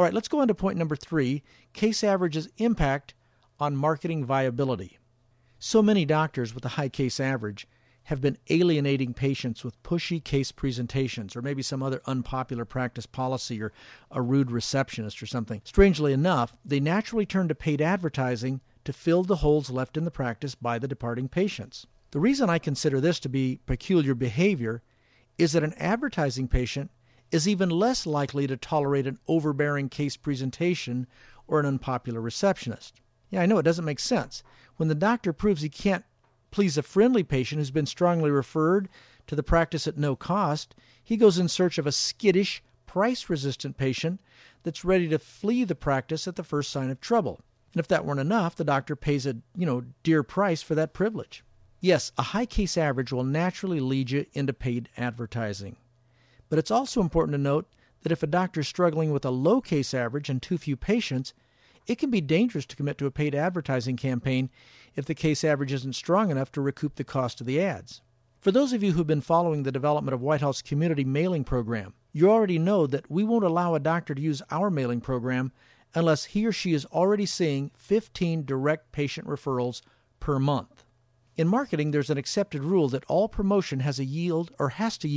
All right, let's go on to point number 3, case average's impact on marketing viability. So many doctors with a high case average have been alienating patients with pushy case presentations or maybe some other unpopular practice policy or a rude receptionist or something. Strangely enough, they naturally turn to paid advertising to fill the holes left in the practice by the departing patients. The reason I consider this to be peculiar behavior is that an advertising patient is even less likely to tolerate an overbearing case presentation or an unpopular receptionist. Yeah, I know it doesn't make sense. When the doctor proves he can't please a friendly patient who's been strongly referred to the practice at no cost, he goes in search of a skittish, price-resistant patient that's ready to flee the practice at the first sign of trouble. And if that weren't enough, the doctor pays a, dear price for that privilege. Yes, a high case average will naturally lead you into paid advertising. But it's also important to note that if a doctor is struggling with a low case average and too few patients, it can be dangerous to commit to a paid advertising campaign if the case average isn't strong enough to recoup the cost of the ads. For those of you who've been following the development of Whitehouse Community Mailing Program, you already know that we won't allow a doctor to use our mailing program unless he or she is already seeing 15 direct patient referrals per month. In marketing, there's an accepted rule that all promotion has to yield a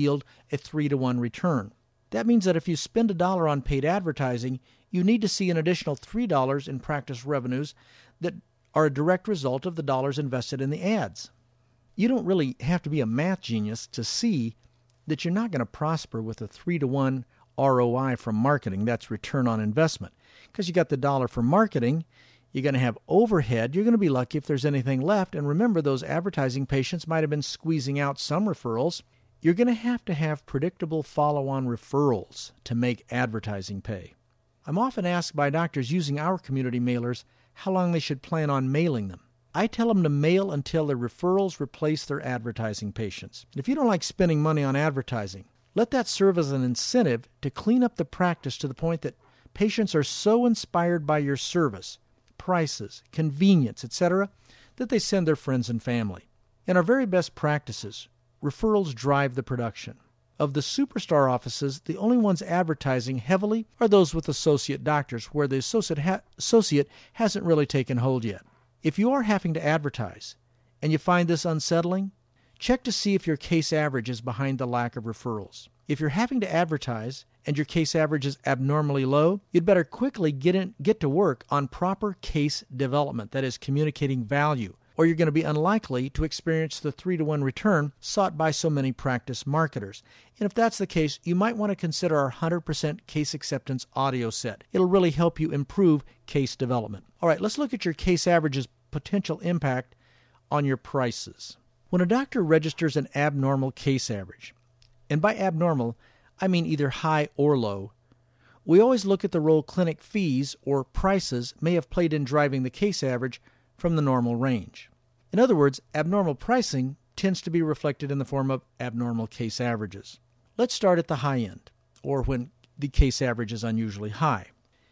3-to-1 return. That means that if you spend $1 on paid advertising, you need to see an additional $3 in practice revenues that are a direct result of the dollars invested in the ads. You don't really have to be a math genius to see that you're not going to prosper with a 3-to-1 ROI from marketing. That's return on investment. Because you got the dollar for marketing, you're going to have overhead. You're going to be lucky if there's anything left. And remember, those advertising patients might have been squeezing out some referrals. You're going to have predictable follow-on referrals to make advertising pay. I'm often asked by doctors using our community mailers how long they should plan on mailing them. I tell them to mail until their referrals replace their advertising patients. And if you don't like spending money on advertising, let that serve as an incentive to clean up the practice to the point that patients are so inspired by your service, prices, convenience, etc., that they send their friends and family. In our very best practices, referrals drive the production. Of the superstar offices, the only ones advertising heavily are those with associate doctors, where the associate hasn't really taken hold yet. If you are having to advertise and you find this unsettling, check to see if your case average is behind the lack of referrals. If you're having to advertise and your case average is abnormally low, you'd better quickly get to work on proper case development, that is, communicating value, or you're going to be unlikely to experience the 3-to-1 return sought by so many practice marketers. And if that's the case, you might want to consider our 100% case acceptance audio set. It'll really help you improve case development. All right, let's look at your case average's potential impact on your prices. When a doctor registers an abnormal case average, and by abnormal, I mean either high or low, we always look at the role clinic fees or prices may have played in driving the case average from the normal range. In other words, abnormal pricing tends to be reflected in the form of abnormal case averages. Let's start at the high end, or when the case average is unusually high.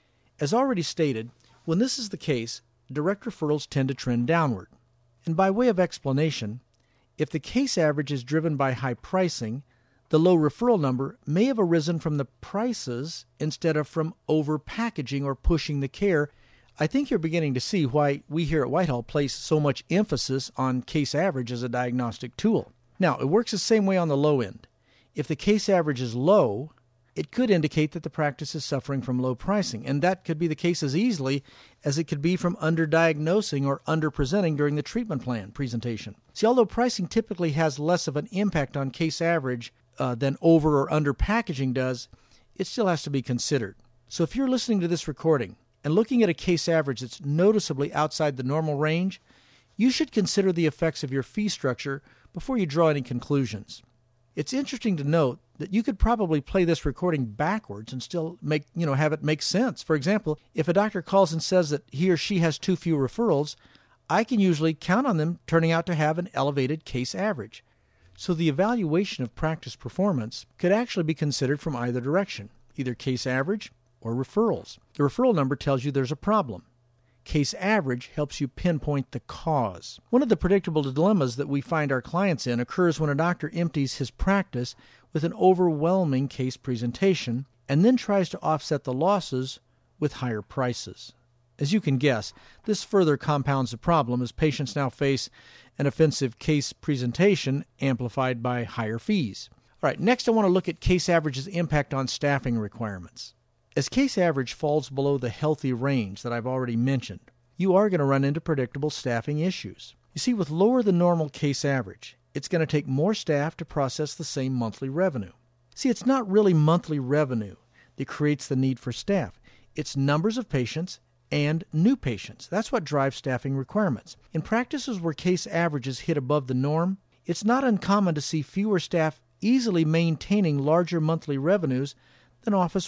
As already stated, when this is the case, direct referrals tend to trend downward. And by way of explanation, if the case average is driven by high pricing, the low referral number may have arisen from the prices instead of from over-packaging or pushing the care. I think you're beginning to see why we here at Whitehall place so much emphasis on case average as a diagnostic tool. Now, it works the same way on the low end. If the case average is low, it could indicate that the practice is suffering from low pricing, and that could be the case as easily as it could be from underdiagnosing or underpresenting during the treatment plan presentation. See, although pricing typically has less of an impact on case average than over or under packaging does, it still has to be considered. So if you're listening to this recording and looking at a case average that's noticeably outside the normal range, you should consider the effects of your fee structure before you draw any conclusions. It's interesting to note that you could probably play this recording backwards and still have it make sense. For example, if a doctor calls and says that he or she has too few referrals, I can usually count on them turning out to have an elevated case average. So the evaluation of practice performance could actually be considered from either direction, either case average or referrals. The referral number tells you there's a problem. Case average helps you pinpoint the cause. One of the predictable dilemmas that we find our clients in occurs when a doctor empties his practice with an overwhelming case presentation and then tries to offset the losses with higher prices. As you can guess, this further compounds the problem as patients now face an offensive case presentation amplified by higher fees. All right, next I want to look at case average's impact on staffing requirements. As case average falls below the healthy range that I've already mentioned, you are going to run into predictable staffing issues. You see, with lower than normal case average, it's going to take more staff to process the same monthly revenue. See, it's not really monthly revenue that creates the need for staff. It's numbers of patients and new patients. That's what drives staffing requirements. In practices where case averages hit above the norm, it's not uncommon to see fewer staff easily maintaining larger monthly revenues than offices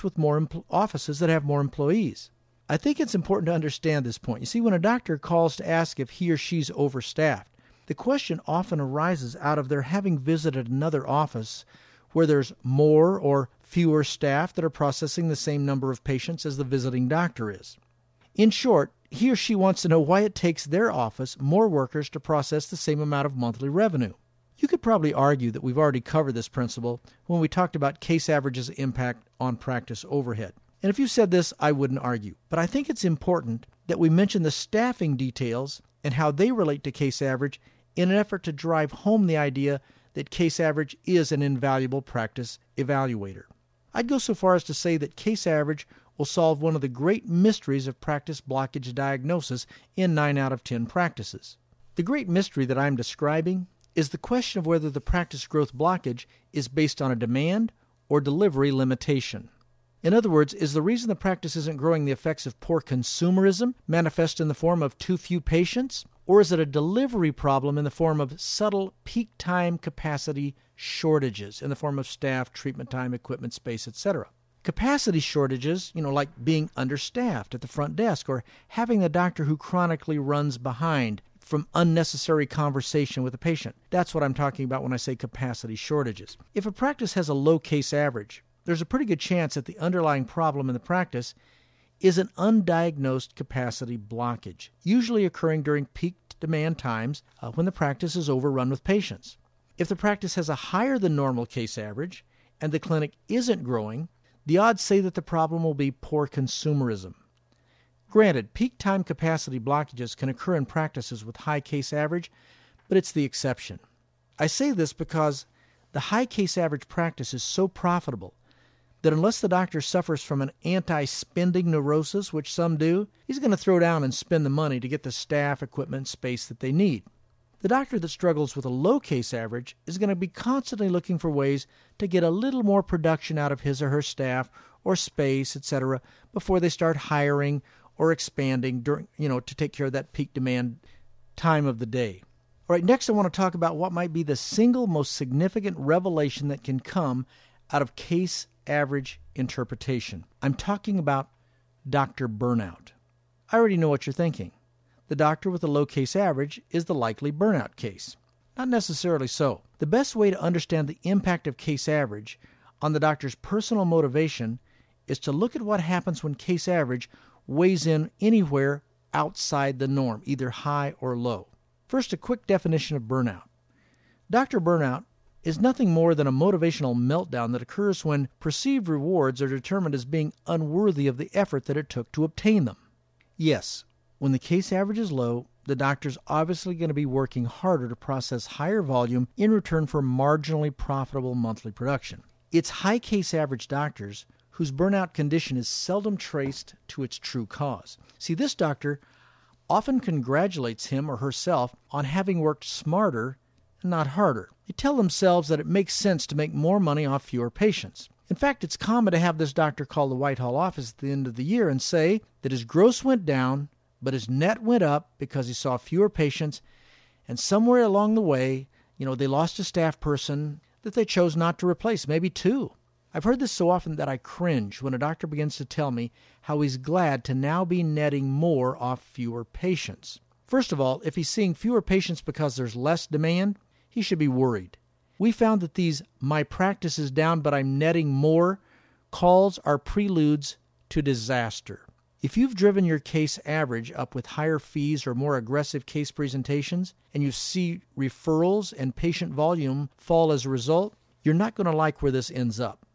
that have more employees. I think it's important to understand this point. You see, when a doctor calls to ask if he or she's overstaffed, the question often arises out of their having visited another office where there's more or fewer staff that are processing the same number of patients as the visiting doctor is. In short, he or she wants to know why it takes their office more workers to process the same amount of monthly revenue. You could probably argue that we've already covered this principle when we talked about case average's impact on practice overhead. And if you said this, I wouldn't argue. But I think it's important that we mention the staffing details and how they relate to case average in an effort to drive home the idea that case average is an invaluable practice evaluator. I'd go so far as to say that case average will solve one of the great mysteries of practice blockage diagnosis in 9 out of 10 practices. The great mystery that I'm describing is the question of whether the practice growth blockage is based on a demand or delivery limitation. In other words, is the reason the practice isn't growing the effects of poor consumerism manifest in the form of too few patients? Or is it a delivery problem in the form of subtle peak time capacity shortages in the form of staff, treatment time, equipment, space, etc.? Capacity shortages, like being understaffed at the front desk or having a doctor who chronically runs behind from unnecessary conversation with a patient. That's what I'm talking about when I say capacity shortages. If a practice has a low case average, there's a pretty good chance that the underlying problem in the practice is an undiagnosed capacity blockage, usually occurring during peak demand times when the practice is overrun with patients. If the practice has a higher than normal case average and the clinic isn't growing, the odds say that the problem will be poor consumerism. Granted, peak time capacity blockages can occur in practices with high case average, but it's the exception. I say this because the high case average practice is so profitable that unless the doctor suffers from an anti-spending neurosis, which some do, he's going to throw down and spend the money to get the staff, equipment, space that they need. The doctor that struggles with a low case average is going to be constantly looking for ways to get a little more production out of his or her staff or space, etc., before they start hiring or expanding during, to take care of that peak demand time of the day. All right, next I want to talk about what might be the single most significant revelation that can come out of case average interpretation. I'm talking about doctor burnout. I already know what you're thinking. The doctor with a low case average is the likely burnout case. Not necessarily so. The best way to understand the impact of case average on the doctor's personal motivation is to look at what happens when case average weighs in anywhere outside the norm, either high or low. First, a quick definition of burnout. Doctor burnout is nothing more than a motivational meltdown that occurs when perceived rewards are determined as being unworthy of the effort that it took to obtain them. Yes, when the case average is low, the doctor's obviously going to be working harder to process higher volume in return for marginally profitable monthly production. It's high case average doctors whose burnout condition is seldom traced to its true cause. See, this doctor often congratulates him or herself on having worked smarter and not harder. They tell themselves that it makes sense to make more money off fewer patients. In fact, it's common to have this doctor call the Whitehall office at the end of the year and say that his gross went down, but his net went up because he saw fewer patients, and somewhere along the way, they lost a staff person that they chose not to replace, maybe 2. I've heard this so often that I cringe when a doctor begins to tell me how he's glad to now be netting more off fewer patients. First of all, if he's seeing fewer patients because there's less demand, he should be worried. We found that these "my practice is down but I'm netting more" calls are preludes to disaster. If you've driven your case average up with higher fees or more aggressive case presentations, and you see referrals and patient volume fall as a result, you're not going to like where this ends up.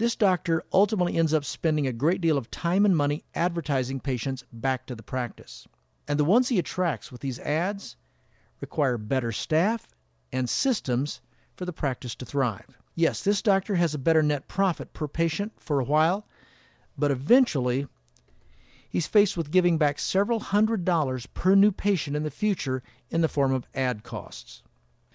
this doctor ultimately ends up spending a great deal of time and money advertising patients back to the practice. And the ones he attracts with these ads require better staff and systems for the practice to thrive. Yes, this doctor has a better net profit per patient for a while, but eventually he's faced with giving back several $100s per new patient in the future in the form of ad costs.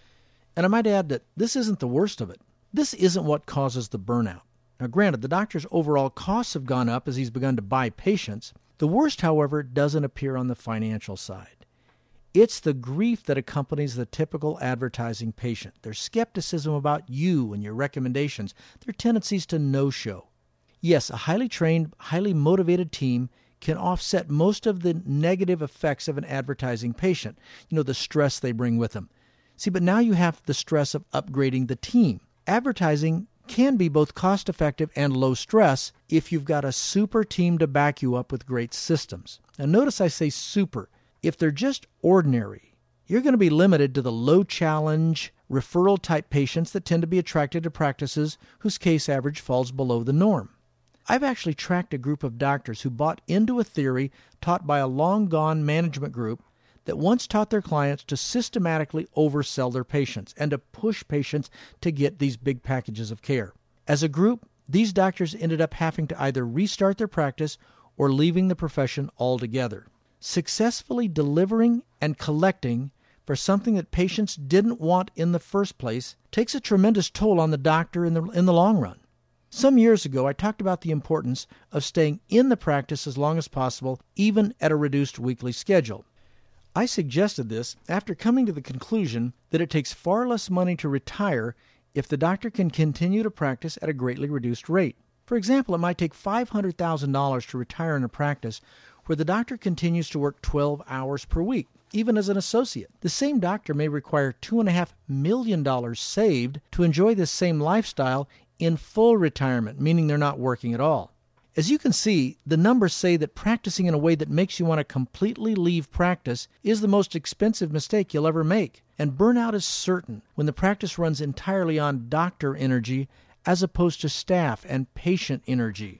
And I might add that this isn't the worst of it. This isn't what causes the burnout. Now, granted, the doctor's overall costs have gone up as he's begun to buy patients. The worst, however, doesn't appear on the financial side. It's the grief that accompanies the typical advertising patient, their skepticism about you and your recommendations, their tendencies to no-show. Yes, a highly trained, highly motivated team can offset most of the negative effects of an advertising patient, the stress they bring with them. See, but now you have the stress of upgrading the team. Advertising can be both cost-effective and low stress if you've got a super team to back you up with great systems. Now notice I say super. If they're just ordinary, you're going to be limited to the low-challenge, referral-type patients that tend to be attracted to practices whose case average falls below the norm. I've actually tracked a group of doctors who bought into a theory taught by a long-gone management group that once taught their clients to systematically oversell their patients and to push patients to get these big packages of care. As a group, these doctors ended up having to either restart their practice or leaving the profession altogether. Successfully delivering and collecting for something that patients didn't want in the first place takes a tremendous toll on the doctor in the long run. Some years ago, I talked about the importance of staying in the practice as long as possible, even at a reduced weekly schedule. I suggested this after coming to the conclusion that it takes far less money to retire if the doctor can continue to practice at a greatly reduced rate. For example, it might take $500,000 to retire in a practice where the doctor continues to work 12 hours per week, even as an associate. The same doctor may require $2.5 million saved to enjoy this same lifestyle in full retirement, meaning they're not working at all. As you can see, the numbers say that practicing in a way that makes you want to completely leave practice is the most expensive mistake you'll ever make. And burnout is certain when the practice runs entirely on doctor energy as opposed to staff and patient energy.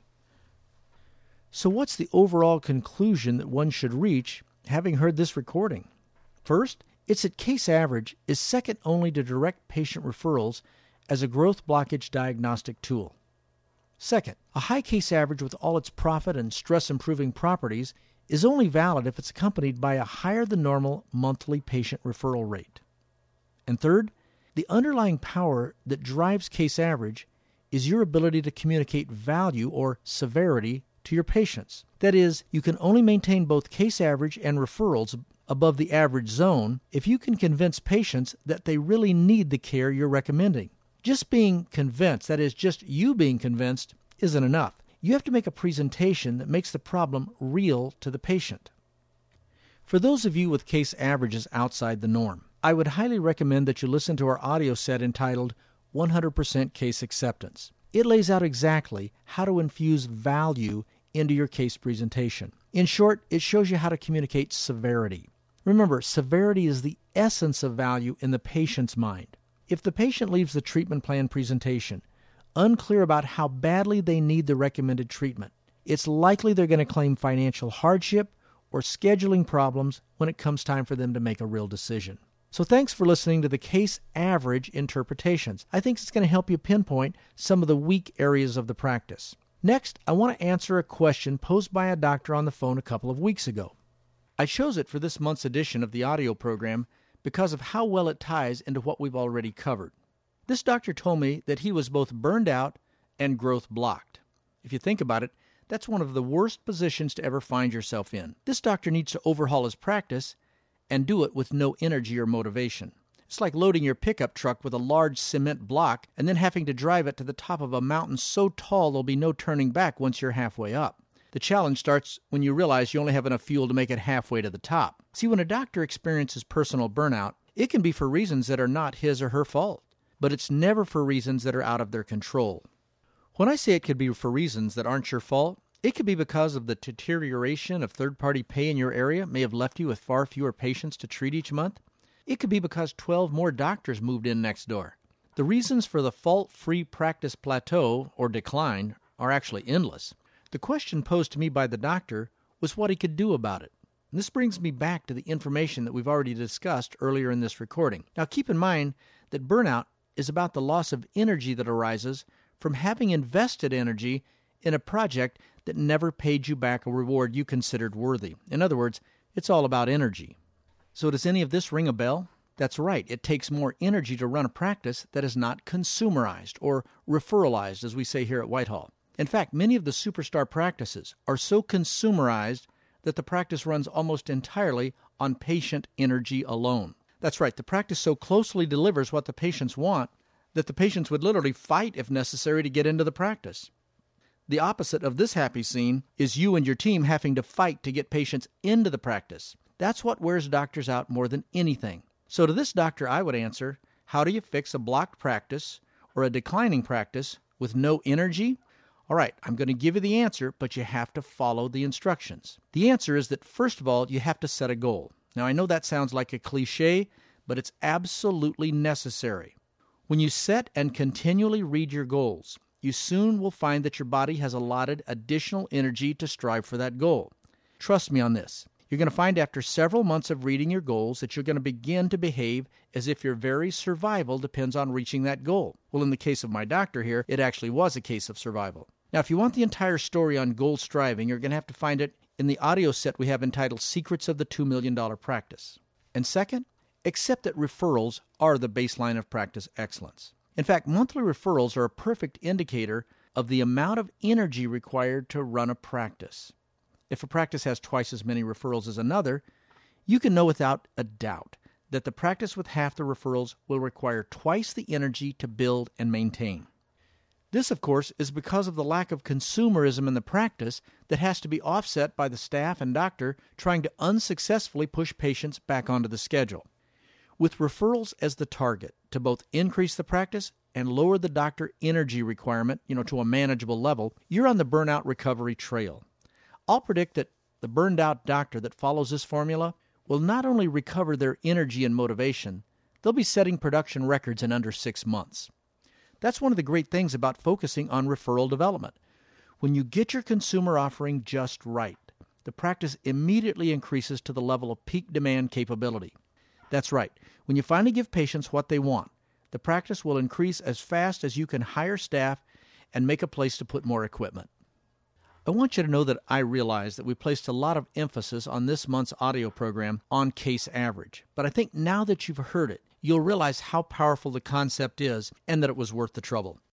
So what's the overall conclusion that one should reach having heard this recording? First, it's that case average is second only to direct patient referrals as a growth blockage diagnostic tool. Second, a high case average with all its profit and stress-improving properties is only valid if it's accompanied by a higher-than-normal monthly patient referral rate. And third, the underlying power that drives case average is your ability to communicate value or severity to your patients. That is, you can only maintain both case average and referrals above the average zone if you can convince patients that they really need the care you're recommending. Just being convinced, that is, just you being convinced, isn't enough. You have to make a presentation that makes the problem real to the patient. For those of you with case averages outside the norm, I would highly recommend that you listen to our audio set entitled 100% Case Acceptance. It lays out exactly how to infuse value into your case presentation. In short, it shows you how to communicate severity. Remember, severity is the essence of value in the patient's mind. If the patient leaves the treatment plan presentation unclear about how badly they need the recommended treatment, it's likely they're going to claim financial hardship or scheduling problems when it comes time for them to make a real decision. So thanks for listening to the Case Average Interpretations. I think it's going to help you pinpoint some of the weak areas of the practice. Next, I want to answer a question posed by a doctor on the phone a couple of weeks ago. I chose it for this month's edition of the audio program because of how well it ties into what we've already covered. This doctor told me that he was both burned out and growth blocked. If you think about it, that's one of the worst positions to ever find yourself in. This doctor needs to overhaul his practice and do it with no energy or motivation. It's like loading your pickup truck with a large cement block and then having to drive it to the top of a mountain so tall there'll be no turning back once you're halfway up. The challenge starts when you realize you only have enough fuel to make it halfway to the top. See, when a doctor experiences personal burnout, it can be for reasons that are not his or her fault, but it's never for reasons that are out of their control. When I say it could be for reasons that aren't your fault, it could be because of the deterioration of third-party pay in your area may have left you with far fewer patients to treat each month. It could be because 12 more doctors moved in next door. The reasons for the fault-free practice plateau or decline are actually endless. The question posed to me by the doctor was what he could do about it. And this brings me back to the information that we've already discussed earlier in this recording. Now keep in mind that burnout is about the loss of energy that arises from having invested energy in a project that never paid you back a reward you considered worthy. In other words, it's all about energy. So does any of this ring a bell? That's right. It takes more energy to run a practice that is not consumerized or referralized, as we say here at Whitehall. In fact, many of the superstar practices are so consumerized that the practice runs almost entirely on patient energy alone. That's right. The practice so closely delivers what the patients want that the patients would literally fight if necessary to get into the practice. The opposite of this happy scene is you and your team having to fight to get patients into the practice. That's what wears doctors out more than anything. So to this doctor, I would answer, how do you fix a blocked practice or a declining practice with no energy? All right, I'm going to give you the answer, but you have to follow the instructions. The answer is that, first of all, you have to set a goal. Now, I know that sounds like a cliche, but it's absolutely necessary. When you set and continually read your goals, you soon will find that your body has allotted additional energy to strive for that goal. Trust me on this. You're going to find after several months of reading your goals that you're going to begin to behave as if your very survival depends on reaching that goal. Well, in the case of my doctor here, it actually was a case of survival. Now, if you want the entire story on goal striving, you're going to have to find it in the audio set we have entitled Secrets of the $2 Million Practice. And second, accept that referrals are the baseline of practice excellence. In fact, monthly referrals are a perfect indicator of the amount of energy required to run a practice. If a practice has twice as many referrals as another, you can know without a doubt that the practice with half the referrals will require twice the energy to build and maintain. This, of course, is because of the lack of consumerism in the practice that has to be offset by the staff and doctor trying to unsuccessfully push patients back onto the schedule. With referrals as the target to both increase the practice and lower the doctor energy requirement, to a manageable level, you're on the burnout recovery trail. I'll predict that the burned out doctor that follows this formula will not only recover their energy and motivation, they'll be setting production records in under 6 months. That's one of the great things about focusing on referral development. When you get your consumer offering just right, the practice immediately increases to the level of peak demand capability. That's right. When you finally give patients what they want, the practice will increase as fast as you can hire staff and make a place to put more equipment. I want you to know that I realize that we placed a lot of emphasis on this month's audio program on case average. But I think now that you've heard it, you'll realize how powerful the concept is and that it was worth the trouble.